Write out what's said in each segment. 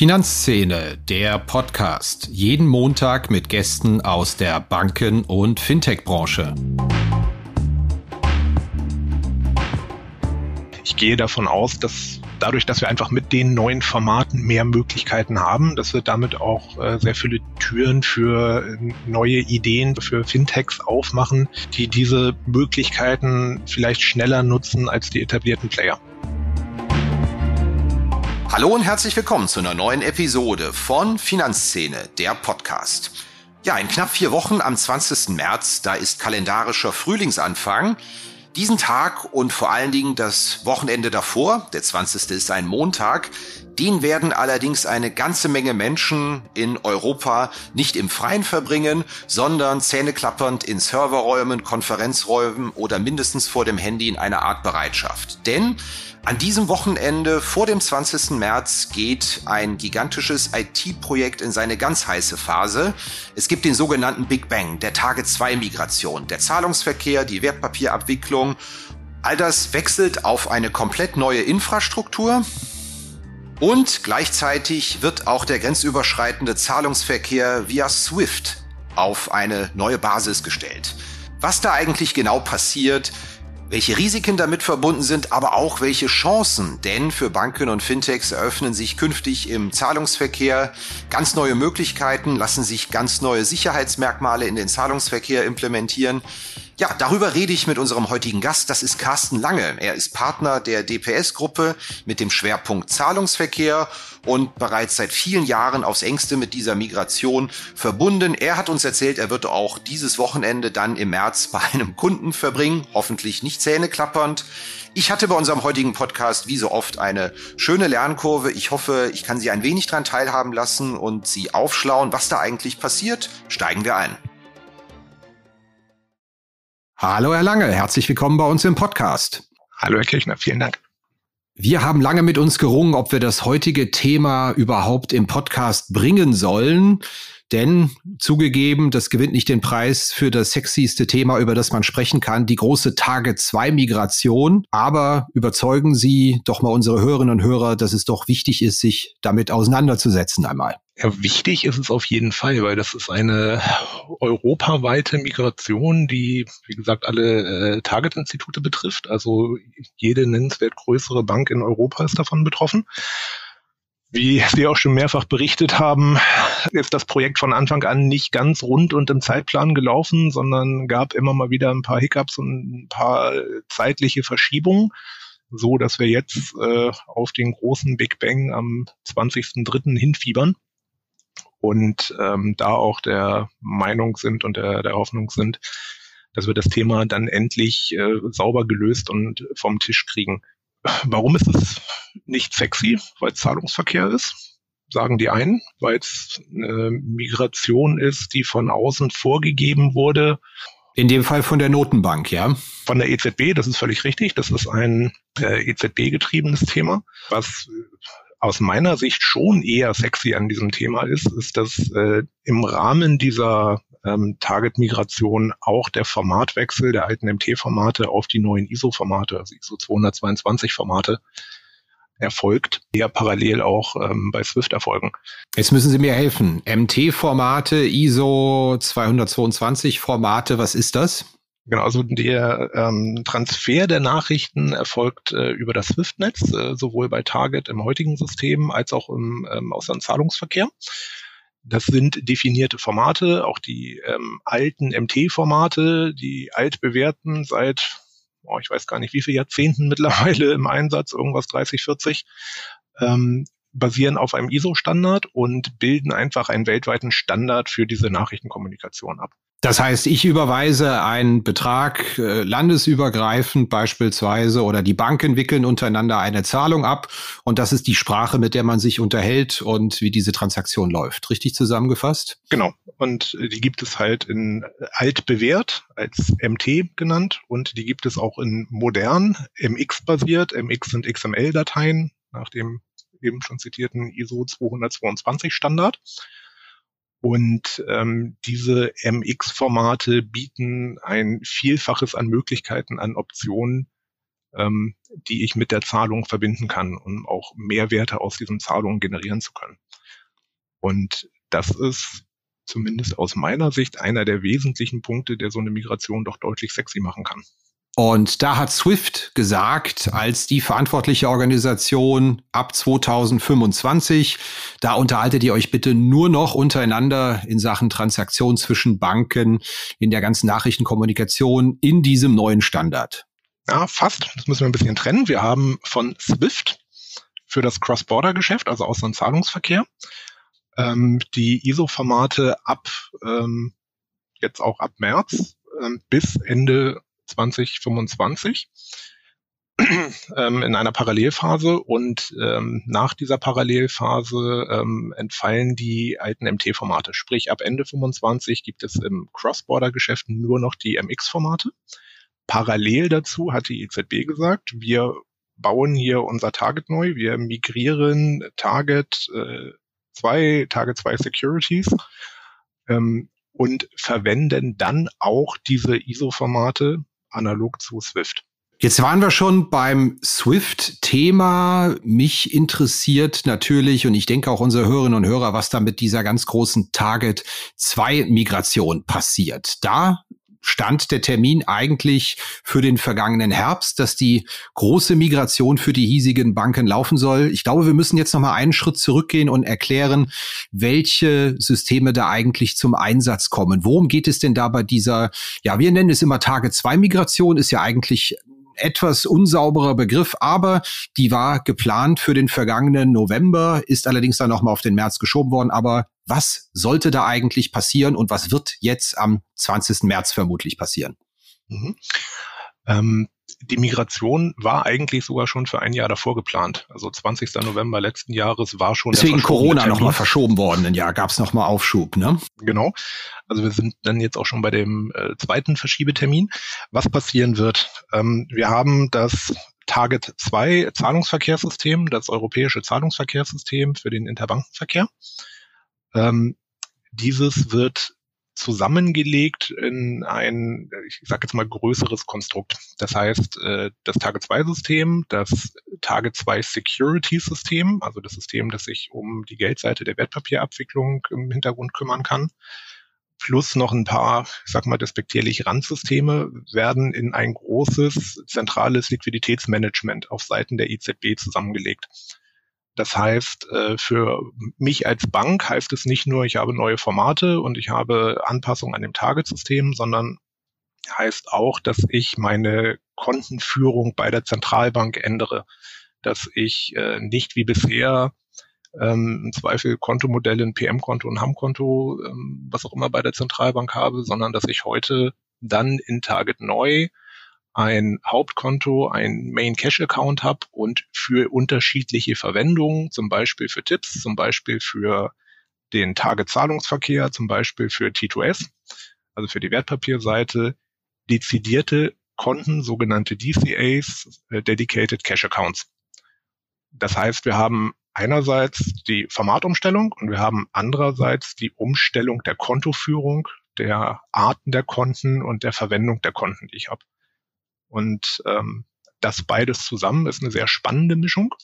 Finanzszene, der Podcast. Jeden Montag mit Gästen aus der Banken- und Fintech-Branche. Ich gehe davon aus, dass dadurch, dass wir einfach mit den neuen Formaten mehr Möglichkeiten haben, dass wir damit auch sehr viele Türen für neue Ideen für Fintechs aufmachen, die diese Möglichkeiten vielleicht schneller nutzen als die etablierten Player. Hallo und herzlich willkommen zu einer neuen Episode von Finanzszene, der Podcast. Ja, in knapp 4 Wochen am 20. März, da ist kalendarischer Frühlingsanfang. Diesen Tag und vor allen Dingen das Wochenende davor, der 20. ist ein Montag, den werden allerdings eine ganze Menge Menschen in Europa nicht im Freien verbringen, sondern zähneklappernd in Serverräumen, Konferenzräumen oder mindestens vor dem Handy in einer Art Bereitschaft. Denn an diesem Wochenende vor dem 20. März geht ein gigantisches IT-Projekt in seine ganz heiße Phase. Es gibt den sogenannten Big Bang, der Tage-2-Migration, der Zahlungsverkehr, die Wertpapierabwicklung. All das wechselt auf eine komplett neue Infrastruktur. Und gleichzeitig wird auch der grenzüberschreitende Zahlungsverkehr via SWIFT auf eine neue Basis gestellt. Was da eigentlich genau passiert, welche Risiken damit verbunden sind, aber auch welche Chancen, denn für Banken und Fintechs eröffnen sich künftig im Zahlungsverkehr ganz neue Möglichkeiten, lassen sich ganz neue Sicherheitsmerkmale in den Zahlungsverkehr implementieren. Ja, darüber rede ich mit unserem heutigen Gast. Das ist Carsten Lange. Er ist Partner der DPS-Gruppe mit dem Schwerpunkt Zahlungsverkehr und bereits seit vielen Jahren aufs Engste mit dieser Migration verbunden. Er hat uns erzählt, er wird auch dieses Wochenende dann im März bei einem Kunden verbringen, hoffentlich nicht zähneklappernd. Ich hatte bei unserem heutigen Podcast wie so oft eine schöne Lernkurve. Ich hoffe, ich kann Sie ein wenig daran teilhaben lassen und Sie aufschlauen, was da eigentlich passiert. Steigen wir ein. Hallo Herr Lange, herzlich willkommen bei uns im Podcast. Hallo Herr Kirchner, vielen Dank. Wir haben lange mit uns gerungen, ob wir das heutige Thema überhaupt im Podcast bringen sollen. Denn zugegeben, das gewinnt nicht den Preis für das sexyste Thema, über das man sprechen kann, die große Tage-2-Migration. Aber überzeugen Sie doch mal unsere Hörerinnen und Hörer, dass es doch wichtig ist, sich damit auseinanderzusetzen einmal. Ja, wichtig ist es auf jeden Fall, weil das ist eine europaweite Migration, die, wie gesagt, alle Target-Institute betrifft. Also jede nennenswert größere Bank in Europa ist davon betroffen. Wie Sie auch schon mehrfach berichtet haben, ist das Projekt von Anfang an nicht ganz rund und im Zeitplan gelaufen, sondern gab immer mal wieder ein paar Hiccups und ein paar zeitliche Verschiebungen, so dass wir jetzt auf den großen Big Bang am 20.03. hinfiebern und da auch der Meinung sind und der Hoffnung sind, dass wir das Thema dann endlich sauber gelöst und vom Tisch kriegen. Warum ist es nicht sexy? Weil es Zahlungsverkehr ist, sagen die einen, weil es eine Migration ist, die von außen vorgegeben wurde. In dem Fall von der Notenbank, ja? Von der EZB, das ist völlig richtig. Das ist ein EZB-getriebenes Thema. Was aus meiner Sicht schon eher sexy an diesem Thema ist, dass im Rahmen dieser Target-Migration auch der Formatwechsel der alten MT-Formate auf die neuen ISO-Formate, also ISO 222-Formate, erfolgt, die ja parallel auch bei SWIFT erfolgen. Jetzt müssen Sie mir helfen. MT-Formate, ISO 222-Formate, was ist das? Genau, also der Transfer der Nachrichten erfolgt über das SWIFT-Netz, sowohl bei Target im heutigen System als auch im Auslandszahlungsverkehr. Das sind definierte Formate, auch die alten MT-Formate, die altbewährten seit, ich weiß gar nicht wie viele Jahrzehnten mittlerweile im Einsatz, irgendwas 30, 40, basieren auf einem ISO-Standard und bilden einfach einen weltweiten Standard für diese Nachrichtenkommunikation ab. Das heißt, ich überweise einen Betrag landesübergreifend beispielsweise oder die Banken wickeln untereinander eine Zahlung ab und das ist die Sprache, mit der man sich unterhält und wie diese Transaktion läuft. Richtig zusammengefasst? Genau. Und die gibt es halt in altbewährt als MT genannt und die gibt es auch in modern, MX-basiert. MX sind XML-Dateien nach dem eben schon zitierten ISO 222 Standard. Und diese MX-Formate bieten ein Vielfaches an Möglichkeiten, an Optionen, die ich mit der Zahlung verbinden kann, um auch Mehrwerte aus diesen Zahlungen generieren zu können. Und das ist zumindest aus meiner Sicht einer der wesentlichen Punkte, der so eine Migration doch deutlich sexy machen kann. Und da hat SWIFT gesagt, als die verantwortliche Organisation ab 2025, da unterhaltet ihr euch bitte nur noch untereinander in Sachen Transaktionen zwischen Banken, in der ganzen Nachrichtenkommunikation, in diesem neuen Standard. Ja, fast. Das müssen wir ein bisschen trennen. Wir haben von SWIFT für das Cross-Border-Geschäft, also Ausland- Zahlungsverkehr, die ISO-Formate jetzt auch ab März bis Ende 2025 in einer Parallelphase, und nach dieser Parallelphase entfallen die alten MT-Formate. Sprich, ab Ende 25 gibt es im Cross-Border-Geschäft nur noch die MX-Formate. Parallel dazu hat die EZB gesagt, wir bauen hier unser Target neu, wir migrieren Target 2 Securities und verwenden dann auch diese ISO-Formate analog zu SWIFT. Jetzt waren wir schon beim SWIFT-Thema. Mich interessiert natürlich, und ich denke auch unsere Hörerinnen und Hörer, was da mit dieser ganz großen Target-2-Migration passiert. Da stand der Termin eigentlich für den vergangenen Herbst, dass die große Migration für die hiesigen Banken laufen soll. Ich glaube, wir müssen jetzt noch mal einen Schritt zurückgehen und erklären, welche Systeme da eigentlich zum Einsatz kommen. Worum geht es denn da bei dieser, ja, wir nennen es immer Target-2-Migration, ist ja eigentlich etwas unsauberer Begriff, aber die war geplant für den vergangenen November, ist allerdings dann nochmal auf den März geschoben worden. Aber was sollte da eigentlich passieren und was wird jetzt am 20. März vermutlich passieren? Die Migration war eigentlich sogar schon für ein Jahr davor geplant. Also 20. November letzten Jahres war schon deswegen Corona nochmal verschoben worden. Ein Jahr gab es nochmal Aufschub, ne? Genau. Also wir sind dann jetzt auch schon bei dem zweiten Verschiebetermin. Was passieren wird? Wir haben das Target 2 Zahlungsverkehrssystem, das europäische Zahlungsverkehrssystem für den Interbankenverkehr. Dieses wird zusammengelegt in ein, ich sage jetzt mal, größeres Konstrukt. Das heißt, das Target-2-System, das Target-2-Security-System, also das System, das sich um die Geldseite der Wertpapierabwicklung im Hintergrund kümmern kann, plus noch ein paar, ich sag mal despektierlich, Randsysteme, werden in ein großes zentrales Liquiditätsmanagement auf Seiten der EZB zusammengelegt. Das heißt, für mich als Bank heißt es nicht nur, ich habe neue Formate und ich habe Anpassungen an dem Target-System, sondern heißt auch, dass ich meine Kontenführung bei der Zentralbank ändere. Dass ich nicht wie bisher im Zweifel Kontomodelle, ein PM-Konto, ein HAM-Konto, was auch immer bei der Zentralbank habe, sondern dass ich heute dann in Target neu ein Hauptkonto, ein Main Cash Account habe und für unterschiedliche Verwendungen, zum Beispiel für Tipps, zum Beispiel für den Target Zahlungsverkehr, zum Beispiel für T2S, also für die Wertpapierseite, dezidierte Konten, sogenannte DCAs, Dedicated Cash Accounts. Das heißt, wir haben einerseits die Formatumstellung und wir haben andererseits die Umstellung der Kontoführung, der Arten der Konten und der Verwendung der Konten, die ich habe. Und das beides zusammen ist eine sehr spannende Mischung.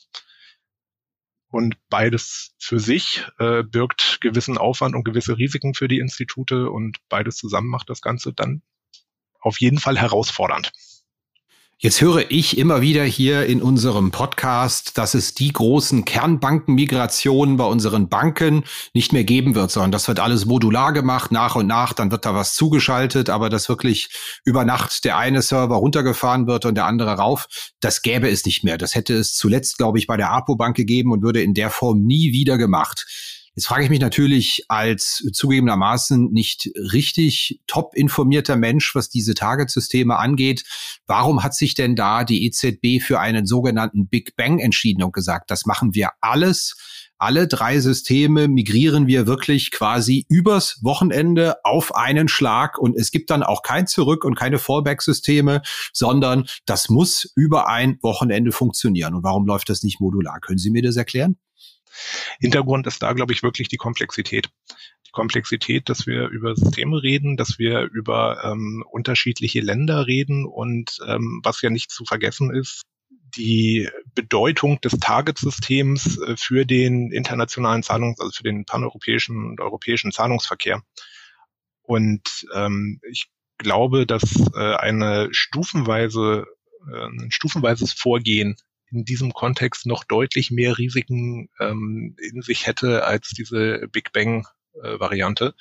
Und beides für sich birgt gewissen Aufwand und gewisse Risiken für die Institute. Und beides zusammen macht das Ganze dann auf jeden Fall herausfordernd. Jetzt höre ich immer wieder hier in unserem Podcast, dass es die großen Kernbankenmigrationen bei unseren Banken nicht mehr geben wird, sondern das wird alles modular gemacht, nach und nach, dann wird da was zugeschaltet, aber dass wirklich über Nacht der eine Server runtergefahren wird und der andere rauf, das gäbe es nicht mehr. Das hätte es zuletzt, glaube ich, bei der Apo-Bank gegeben und würde in der Form nie wieder gemacht. Jetzt frage ich mich natürlich als zugegebenermaßen nicht richtig top informierter Mensch, was diese Target-Systeme angeht. Warum hat sich denn da die EZB für einen sogenannten Big Bang entschieden und gesagt, das machen wir alles? Alle 3 Systeme migrieren wir wirklich quasi übers Wochenende auf einen Schlag und es gibt dann auch kein Zurück und keine Fallback-Systeme, sondern das muss über ein Wochenende funktionieren. Und warum läuft das nicht modular? Können Sie mir das erklären? Hintergrund ist da, glaube ich, wirklich die Komplexität. die Komplexität, dass wir über Systeme reden, dass wir über unterschiedliche Länder reden und was ja nicht zu vergessen ist, die Bedeutung des Target-Systems für den internationalen also für den paneuropäischen und europäischen Zahlungsverkehr. Und ich glaube, dass ein stufenweises Vorgehen in diesem Kontext noch deutlich mehr Risiken in sich hätte als diese Big Bang-Variante.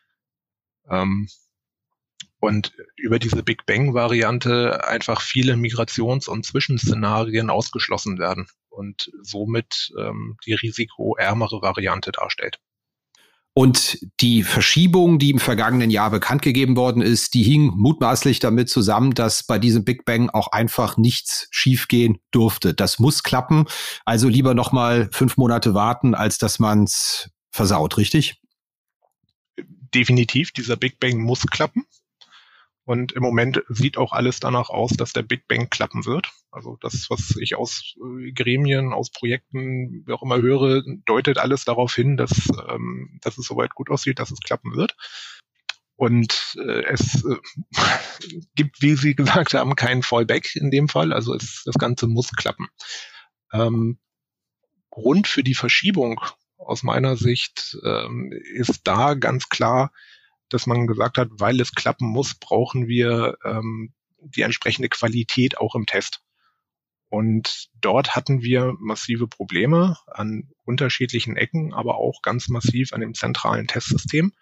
Und über diese Big Bang-Variante einfach viele Migrations- und Zwischenszenarien ausgeschlossen werden und somit die risikoärmere Variante darstellt. Und die Verschiebung, die im vergangenen Jahr bekannt gegeben worden ist, die hing mutmaßlich damit zusammen, dass bei diesem Big Bang auch einfach nichts schiefgehen durfte. Das muss klappen. Also lieber noch mal 5 Monate warten, als dass man es versaut, richtig? Definitiv, dieser Big Bang muss klappen. Und im Moment sieht auch alles danach aus, dass der Big Bang klappen wird. Also das, was ich aus Gremien, aus Projekten, wie auch immer höre, deutet alles darauf hin, dass es soweit gut aussieht, dass es klappen wird. Und es gibt, wie Sie gesagt haben, keinen Fallback in dem Fall. Also das Ganze muss klappen. Grund für die Verschiebung aus meiner Sicht ist da ganz klar, dass man gesagt hat, weil es klappen muss, brauchen wir die entsprechende Qualität auch im Test. Und dort hatten wir massive Probleme an unterschiedlichen Ecken, aber auch ganz massiv an dem zentralen Testsystem,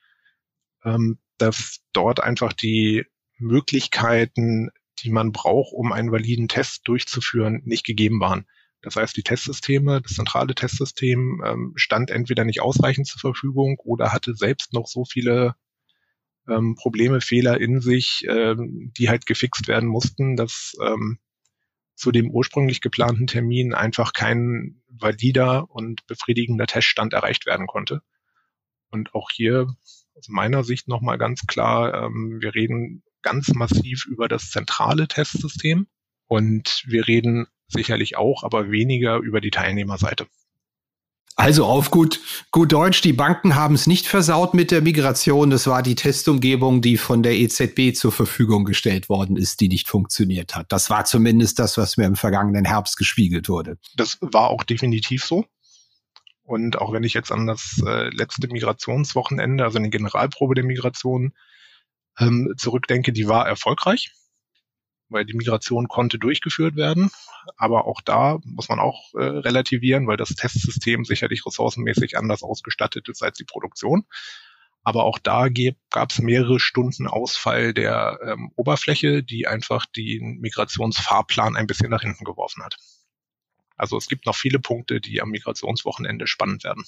dass dort einfach die Möglichkeiten, die man braucht, um einen validen Test durchzuführen, nicht gegeben waren. Das heißt, die Testsysteme, das zentrale Testsystem stand entweder nicht ausreichend zur Verfügung oder hatte selbst noch so viele Probleme, Fehler in sich, die halt gefixt werden mussten, dass zu dem ursprünglich geplanten Termin einfach kein valider und befriedigender Teststand erreicht werden konnte. Und auch hier aus meiner Sicht nochmal ganz klar, wir reden ganz massiv über das zentrale Testsystem und wir reden sicherlich auch, aber weniger über die Teilnehmerseite. Also auf gut Deutsch, die Banken haben es nicht versaut mit der Migration. Das war die Testumgebung, die von der EZB zur Verfügung gestellt worden ist, die nicht funktioniert hat. Das war zumindest das, was mir im vergangenen Herbst gespiegelt wurde. Das war auch definitiv so. Und auch wenn ich jetzt an das letzte Migrationswochenende, also eine Generalprobe der Migration, zurückdenke, die war erfolgreich, weil die Migration konnte durchgeführt werden. Aber auch da muss man auch relativieren, weil das Testsystem sicherlich ressourcenmäßig anders ausgestattet ist als die Produktion. Aber auch da gab es mehrere Stunden Ausfall der Oberfläche, die einfach den Migrationsfahrplan ein bisschen nach hinten geworfen hat. Also es gibt noch viele Punkte, die am Migrationswochenende spannend werden.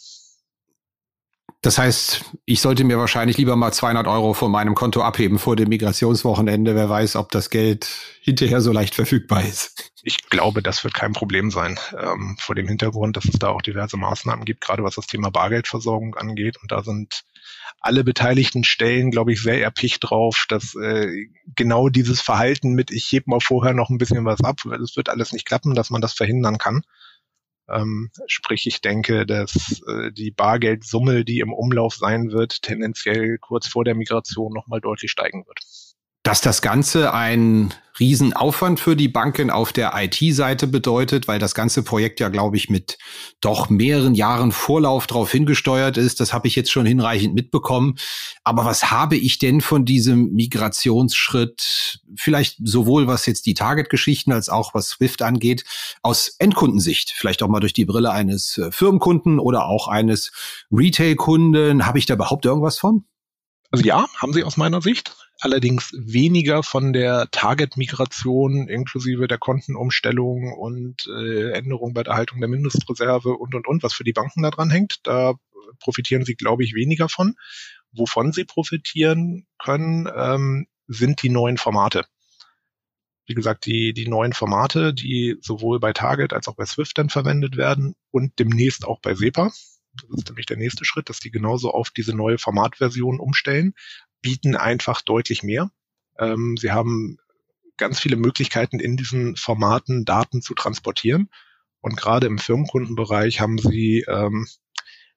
Das heißt, ich sollte mir wahrscheinlich lieber mal 200 € von meinem Konto abheben vor dem Migrationswochenende. Wer weiß, ob das Geld hinterher so leicht verfügbar ist. Ich glaube, das wird kein Problem sein. Vor dem Hintergrund, dass es da auch diverse Maßnahmen gibt, gerade was das Thema Bargeldversorgung angeht. Und da sind alle beteiligten Stellen, glaube ich, sehr erpicht drauf, dass genau dieses Verhalten mit, ich heb mal vorher noch ein bisschen was ab, weil es wird alles nicht klappen, dass man das verhindern kann. Sprich, ich denke, dass die Bargeldsumme, die im Umlauf sein wird, tendenziell kurz vor der Migration nochmal deutlich steigen wird. Dass das Ganze ein Riesenaufwand für die Banken auf der IT-Seite bedeutet, weil das ganze Projekt ja, glaube ich, mit doch mehreren Jahren Vorlauf darauf hingesteuert ist, das habe ich jetzt schon hinreichend mitbekommen. Aber was habe ich denn von diesem Migrationsschritt, vielleicht sowohl was jetzt die Target-Geschichten als auch was Swift angeht, aus Endkundensicht, vielleicht auch mal durch die Brille eines Firmenkunden oder auch eines Retail-Kunden, habe ich da überhaupt irgendwas von? Also ja, haben Sie aus meiner Sicht. Allerdings weniger von der Target-Migration inklusive der Kontenumstellung und Änderung bei der Haltung der Mindestreserve und, was für die Banken da dran hängt. Da profitieren sie, glaube ich, weniger von. Wovon sie profitieren können, sind die neuen Formate. Wie gesagt, die neuen Formate, die sowohl bei Target als auch bei Swift dann verwendet werden und demnächst auch bei SEPA. Das ist nämlich der nächste Schritt, dass die genauso auf diese neue Formatversion umstellen, bieten einfach deutlich mehr. Sie haben ganz viele Möglichkeiten, in diesen Formaten Daten zu transportieren. Und gerade im Firmenkundenbereich haben sie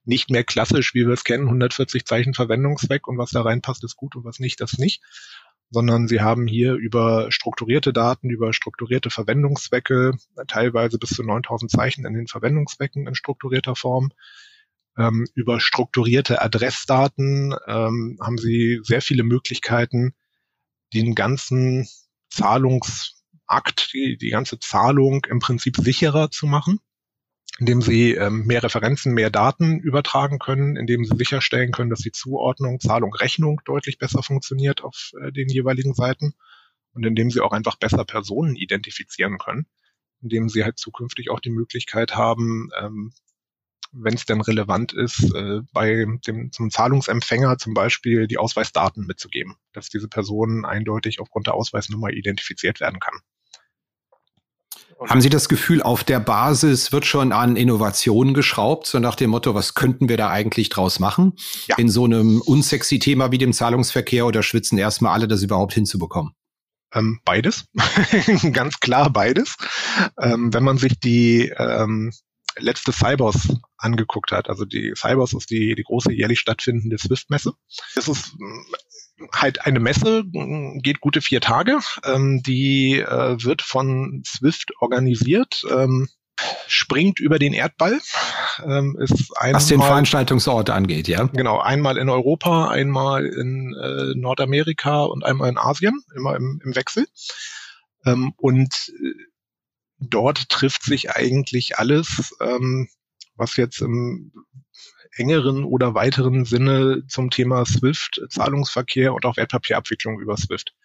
nicht mehr klassisch, wie wir es kennen, 140 Zeichen Verwendungszweck und was da reinpasst, ist gut und was nicht, das nicht, sondern sie haben hier über strukturierte Daten, über strukturierte Verwendungszwecke, teilweise bis zu 9000 Zeichen in den Verwendungszwecken in strukturierter Form. Über strukturierte Adressdaten haben sie sehr viele Möglichkeiten, den ganzen Zahlungsakt, die ganze Zahlung im Prinzip sicherer zu machen, indem sie mehr Referenzen, mehr Daten übertragen können, indem sie sicherstellen können, dass die Zuordnung, Zahlung, Rechnung deutlich besser funktioniert auf den jeweiligen Seiten und indem sie auch einfach besser Personen identifizieren können, indem sie halt zukünftig auch die Möglichkeit haben, wenn es denn relevant ist, zum Zahlungsempfänger zum Beispiel die Ausweisdaten mitzugeben, dass diese Person eindeutig aufgrund der Ausweisnummer identifiziert werden kann. Haben Sie das Gefühl, auf der Basis wird schon an Innovationen geschraubt, so nach dem Motto, was könnten wir da eigentlich draus machen? Ja. In so einem unsexy Thema wie dem Zahlungsverkehr, oder schwitzen erstmal alle, das überhaupt hinzubekommen? Beides, ganz klar beides. Wenn man sich die letzte Cybos angeguckt hat, also die Cybos ist die große jährlich stattfindende Swift-Messe. Es ist halt eine Messe, geht gute 4 Tage, die wird von Swift organisiert, springt über den Erdball. Ist was den Veranstaltungsort angeht, ja? Genau, einmal in Europa, einmal in Nordamerika und einmal in Asien, immer im Wechsel. Und dort trifft sich eigentlich alles, was jetzt im engeren oder weiteren Sinne zum Thema SWIFT, Zahlungsverkehr und auch Wertpapierabwicklung über SWIFT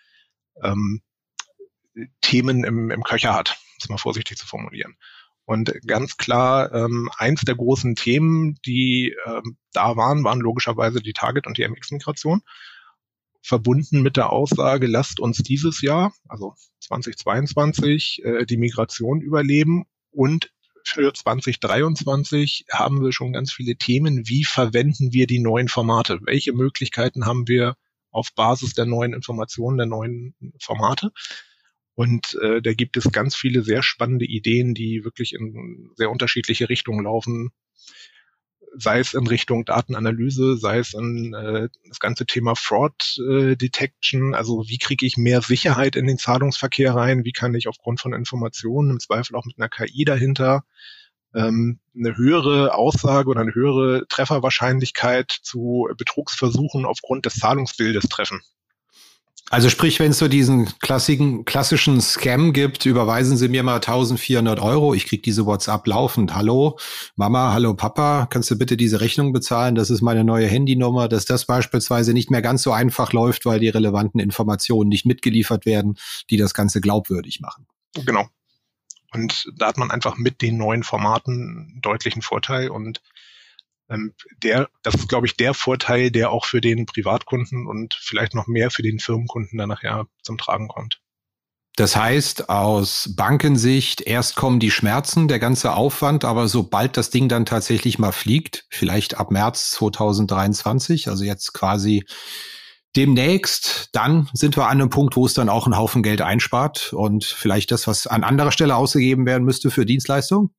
Themen im Köcher hat, um es mal vorsichtig zu formulieren. Und ganz klar, eins der großen Themen, die da waren logischerweise die Target- und die MX-Migration, verbunden mit der Aussage, lasst uns dieses Jahr, also 2022, die Migration überleben, und für 2023 haben wir schon ganz viele Themen. Wie verwenden wir die neuen Formate? Welche Möglichkeiten haben wir auf Basis der neuen Informationen, der neuen Formate? Und da gibt es ganz viele sehr spannende Ideen, die wirklich in sehr unterschiedliche Richtungen laufen. Sei es in Richtung Datenanalyse, sei es in das ganze Thema Fraud Detection, also wie kriege ich mehr Sicherheit in den Zahlungsverkehr rein, wie kann ich aufgrund von Informationen, im Zweifel auch mit einer KI dahinter, eine höhere Aussage oder eine höhere Trefferwahrscheinlichkeit zu Betrugsversuchen aufgrund des Zahlungsbildes treffen. Also sprich, wenn es so diesen klassischen Scam gibt, überweisen Sie mir mal 1400 €, ich kriege diese WhatsApp laufend. Hallo Mama, hallo Papa, kannst du bitte diese Rechnung bezahlen? Das ist meine neue Handynummer, dass das beispielsweise nicht mehr ganz so einfach läuft, weil die relevanten Informationen nicht mitgeliefert werden, die das Ganze glaubwürdig machen. Genau. Und da hat man einfach mit den neuen Formaten einen deutlichen Vorteil, und das ist, glaube ich, der Vorteil, der auch für den Privatkunden und vielleicht noch mehr für den Firmenkunden dann nachher zum Tragen kommt. Das heißt, aus Bankensicht, erst kommen die Schmerzen, der ganze Aufwand, aber sobald das Ding dann tatsächlich mal fliegt, vielleicht ab März 2023, also jetzt quasi demnächst, dann sind wir an einem Punkt, wo es dann auch einen Haufen Geld einspart und vielleicht das, was an anderer Stelle ausgegeben werden müsste für Dienstleistungen?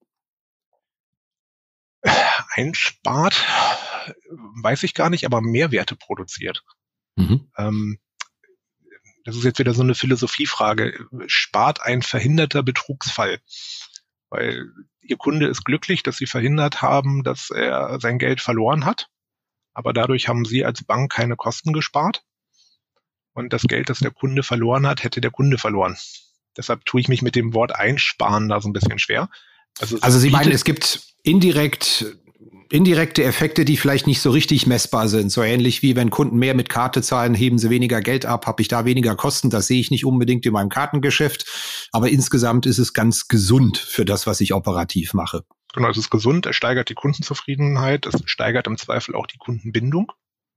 Einspart, weiß ich gar nicht, aber Mehrwerte produziert. Mhm. Das ist jetzt wieder so eine Philosophiefrage. Spart ein verhinderter Betrugsfall? Weil Ihr Kunde ist glücklich, dass Sie verhindert haben, dass er sein Geld verloren hat. Aber dadurch haben Sie als Bank keine Kosten gespart. Und das Geld, das der Kunde verloren hat, hätte der Kunde verloren. Deshalb tue ich mich mit dem Wort einsparen da so ein bisschen schwer. Also Sie meinen, es gibt indirekte Effekte, die vielleicht nicht so richtig messbar sind. So ähnlich wie wenn Kunden mehr mit Karte zahlen, heben sie weniger Geld ab, habe ich da weniger Kosten. Das sehe ich nicht unbedingt in meinem Kartengeschäft. Aber insgesamt ist es ganz gesund für das, was ich operativ mache. Genau, es ist gesund, es steigert die Kundenzufriedenheit, es steigert im Zweifel auch die Kundenbindung.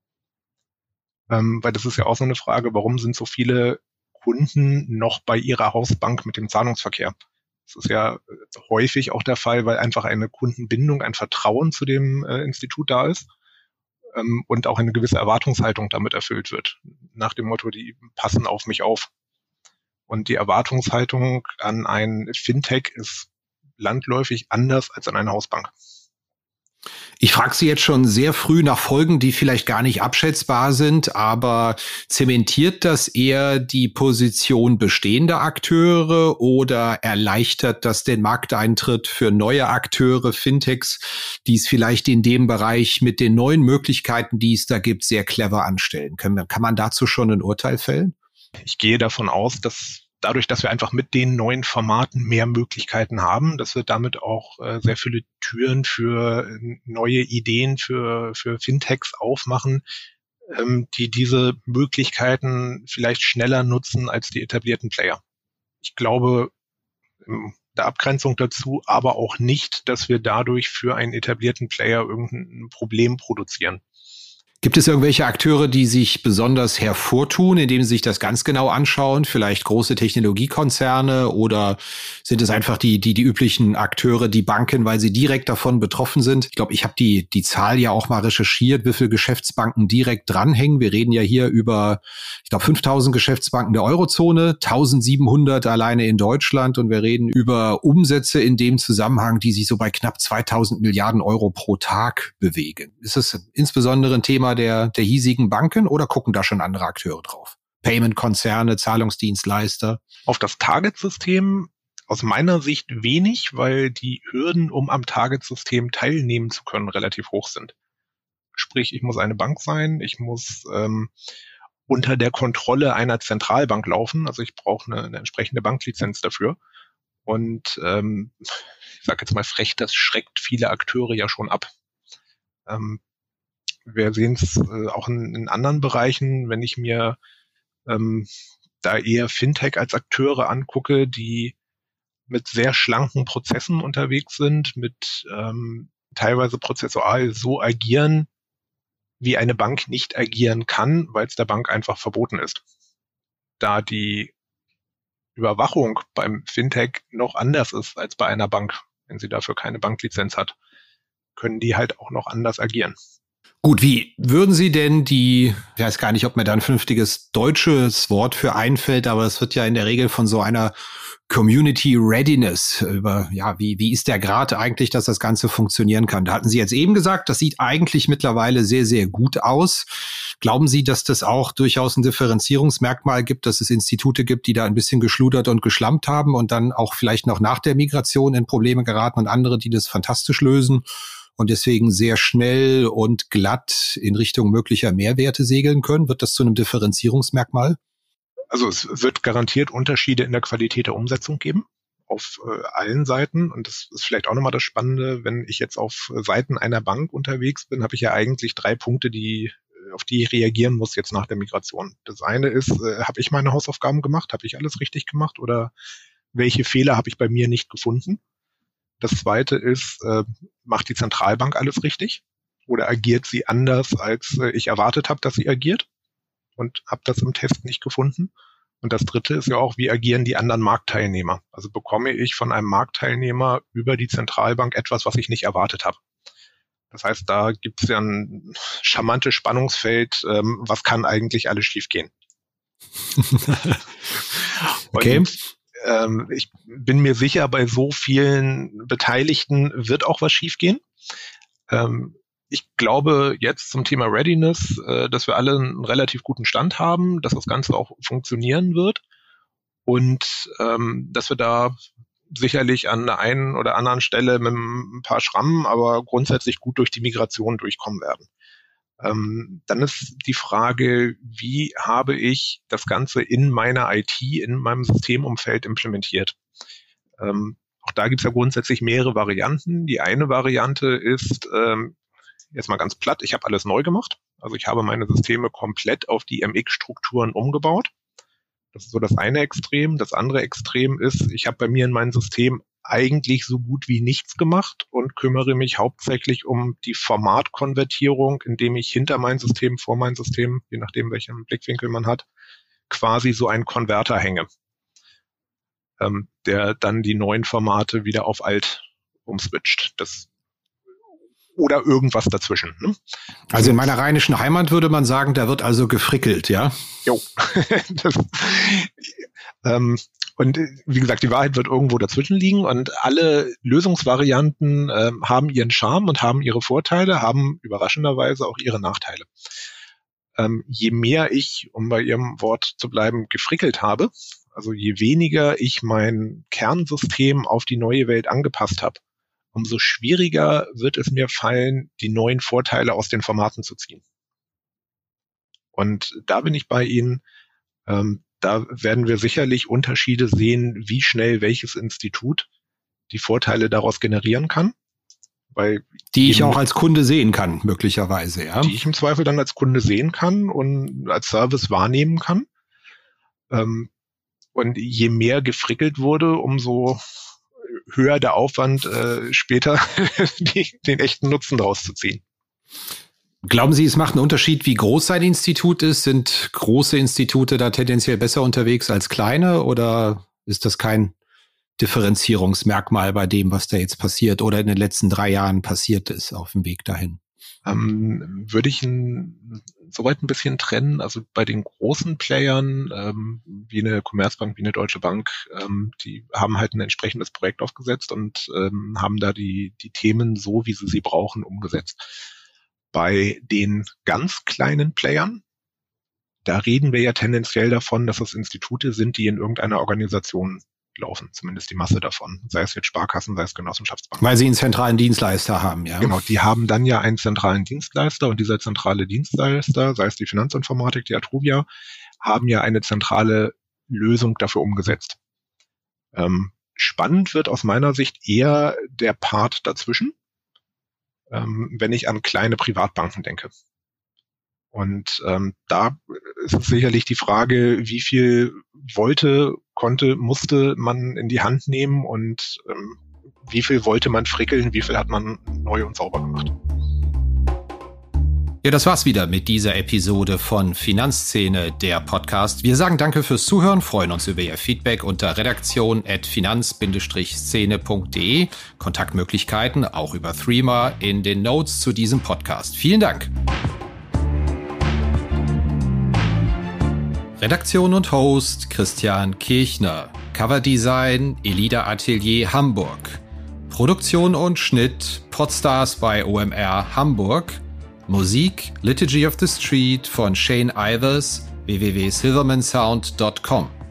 Weil das ist ja auch so eine Frage, warum sind so viele Kunden noch bei ihrer Hausbank mit dem Zahlungsverkehr? Das ist ja häufig auch der Fall, weil einfach eine Kundenbindung, ein Vertrauen zu dem Institut da ist und auch eine gewisse Erwartungshaltung damit erfüllt wird. Nach dem Motto, die passen auf mich auf. Und die Erwartungshaltung an ein Fintech ist landläufig anders als an eine Hausbank. Ich frage Sie jetzt schon sehr früh nach Folgen, die vielleicht gar nicht abschätzbar sind, aber zementiert das eher die Position bestehender Akteure oder erleichtert das den Markteintritt für neue Akteure, Fintechs, die es vielleicht in dem Bereich mit den neuen Möglichkeiten, die es da gibt, sehr clever anstellen können? Kann man dazu schon ein Urteil fällen? Ich gehe davon aus, dass dadurch, dass wir einfach mit den neuen Formaten mehr Möglichkeiten haben, dass wir damit auch sehr viele Türen für neue Ideen für Fintechs aufmachen, die diese Möglichkeiten vielleicht schneller nutzen als die etablierten Player. Ich glaube, in der Abgrenzung dazu aber auch nicht, dass wir dadurch für einen etablierten Player irgendein Problem produzieren. Gibt es irgendwelche Akteure, die sich besonders hervortun, indem sie sich das ganz genau anschauen? Vielleicht große Technologiekonzerne oder sind es einfach die üblichen Akteure, die Banken, weil sie direkt davon betroffen sind? Ich glaube, ich habe die Zahl ja auch mal recherchiert, wie viele Geschäftsbanken direkt dranhängen. Wir reden ja hier über, ich glaube, 5.000 Geschäftsbanken der Eurozone, 1.700 alleine in Deutschland und wir reden über Umsätze in dem Zusammenhang, die sich so bei knapp 2.000 Milliarden Euro pro Tag bewegen. Ist es insbesondere ein Thema der hiesigen Banken oder gucken da schon andere Akteure drauf? Payment-Konzerne, Zahlungsdienstleister? Auf das Target-System aus meiner Sicht wenig, weil die Hürden, um am Target-System teilnehmen zu können, relativ hoch sind. Sprich, ich muss eine Bank sein, ich muss unter der Kontrolle einer Zentralbank laufen, also ich brauche eine entsprechende Banklizenz dafür. Und ich sage jetzt mal frech, das schreckt viele Akteure ja schon ab. Wir sehen es auch in anderen Bereichen, wenn ich mir da eher Fintech als Akteure angucke, die mit sehr schlanken Prozessen unterwegs sind, mit teilweise prozessual so agieren, wie eine Bank nicht agieren kann, weil es der Bank einfach verboten ist. Da die Überwachung beim Fintech noch anders ist als bei einer Bank, wenn sie dafür keine Banklizenz hat, können die halt auch noch anders agieren. Gut, wie würden Sie denn ich weiß gar nicht, ob mir da ein vernünftiges deutsches Wort für einfällt, aber es wird ja in der Regel von so einer Community Readiness wie ist der Grad eigentlich, dass das Ganze funktionieren kann? Da hatten Sie jetzt eben gesagt, das sieht eigentlich mittlerweile sehr, sehr gut aus. Glauben Sie, dass das auch durchaus ein Differenzierungsmerkmal gibt, dass es Institute gibt, die da ein bisschen geschludert und geschlampt haben und dann auch vielleicht noch nach der Migration in Probleme geraten und andere, die das fantastisch lösen und deswegen sehr schnell und glatt in Richtung möglicher Mehrwerte segeln können? Wird das zu einem Differenzierungsmerkmal? Also es wird garantiert Unterschiede in der Qualität der Umsetzung geben, auf allen Seiten. Und das ist vielleicht auch nochmal das Spannende, wenn ich jetzt auf Seiten einer Bank unterwegs bin, habe ich ja eigentlich 3 Punkte, auf die ich reagieren muss jetzt nach der Migration. Das eine ist, habe ich meine Hausaufgaben gemacht? Habe ich alles richtig gemacht? Oder welche Fehler habe ich bei mir nicht gefunden? Das zweite ist, macht die Zentralbank alles richtig? Oder agiert sie anders, als ich erwartet habe, dass sie agiert? Und habe das im Test nicht gefunden. Und das dritte ist ja auch, wie agieren die anderen Marktteilnehmer? Also bekomme ich von einem Marktteilnehmer über die Zentralbank etwas, was ich nicht erwartet habe? Das heißt, da gibt es ja ein charmantes Spannungsfeld, was kann eigentlich alles schiefgehen? Okay. Und ich bin mir sicher, bei so vielen Beteiligten wird auch was schiefgehen. Ich glaube jetzt zum Thema Readiness, dass wir alle einen relativ guten Stand haben, dass das Ganze auch funktionieren wird und dass wir da sicherlich an der einen oder anderen Stelle mit ein paar Schrammen, aber grundsätzlich gut durch die Migration durchkommen werden. Dann ist die Frage, wie habe ich das Ganze in meiner IT, in meinem Systemumfeld implementiert? Auch da gibt es ja grundsätzlich mehrere Varianten. Die eine Variante ist, jetzt mal ganz platt, ich habe alles neu gemacht. Also ich habe meine Systeme komplett auf die MX-Strukturen umgebaut. Das ist so das eine Extrem. Das andere Extrem ist, ich habe bei mir in meinem System eigentlich so gut wie nichts gemacht und kümmere mich hauptsächlich um die Formatkonvertierung, indem ich hinter mein System, vor mein System, je nachdem welchen Blickwinkel man hat, quasi so einen Konverter hänge, der dann die neuen Formate wieder auf alt umswitcht. Oder irgendwas dazwischen. Ne? Also in meiner rheinischen Heimat würde man sagen, da wird also gefrickelt, ja? Jo. Und wie gesagt, die Wahrheit wird irgendwo dazwischen liegen und alle Lösungsvarianten haben ihren Charme und haben ihre Vorteile, haben überraschenderweise auch ihre Nachteile. Je mehr ich, um bei Ihrem Wort zu bleiben, gefrickelt habe, also je weniger ich mein Kernsystem auf die neue Welt angepasst habe, umso schwieriger wird es mir fallen, die neuen Vorteile aus den Formaten zu ziehen. Und da bin ich bei Ihnen. Da werden wir sicherlich Unterschiede sehen, wie schnell welches Institut die Vorteile daraus generieren kann. Weil die ich auch als Kunde sehen kann, möglicherweise, ja. Die ich im Zweifel dann als Kunde sehen kann und als Service wahrnehmen kann. Und je mehr gefrickelt wurde, umso höher der Aufwand, später den echten Nutzen daraus zu ziehen. Glauben Sie, es macht einen Unterschied, wie groß ein Institut ist? Sind große Institute da tendenziell besser unterwegs als kleine? Oder ist das kein Differenzierungsmerkmal bei dem, was da jetzt passiert oder in den letzten 3 Jahren passiert ist auf dem Weg dahin? Würde ich soweit ein bisschen trennen. Also bei den großen Playern, wie eine Commerzbank, wie eine Deutsche Bank, die haben halt ein entsprechendes Projekt aufgesetzt und haben da die Themen so, wie sie brauchen, umgesetzt. Bei den ganz kleinen Playern, da reden wir ja tendenziell davon, dass es Institute sind, die in irgendeiner Organisation laufen, zumindest die Masse davon, sei es jetzt Sparkassen, sei es Genossenschaftsbanken. Weil sie einen zentralen Dienstleister haben, ja. Genau, die haben dann ja einen zentralen Dienstleister und dieser zentrale Dienstleister, sei es die Finanzinformatik, die Atruvia, haben ja eine zentrale Lösung dafür umgesetzt. Spannend wird aus meiner Sicht eher der Part dazwischen, wenn ich an kleine Privatbanken denke. Und da ist es sicherlich die Frage, wie viel musste man in die Hand nehmen und wie viel wollte man frickeln, wie viel hat man neu und sauber gemacht. Ja, das war's wieder mit dieser Episode von Finanzszene, der Podcast. Wir sagen danke fürs Zuhören, freuen uns über Ihr Feedback unter redaktion@finanz-szene.de. Kontaktmöglichkeiten auch über Threema in den Notes zu diesem Podcast. Vielen Dank. Redaktion und Host Christian Kirchner. Coverdesign Elida Atelier Hamburg. Produktion und Schnitt Podstars bei OMR Hamburg. Musik Liturgy of the Street von Shane Ivers, www.silvermansound.com.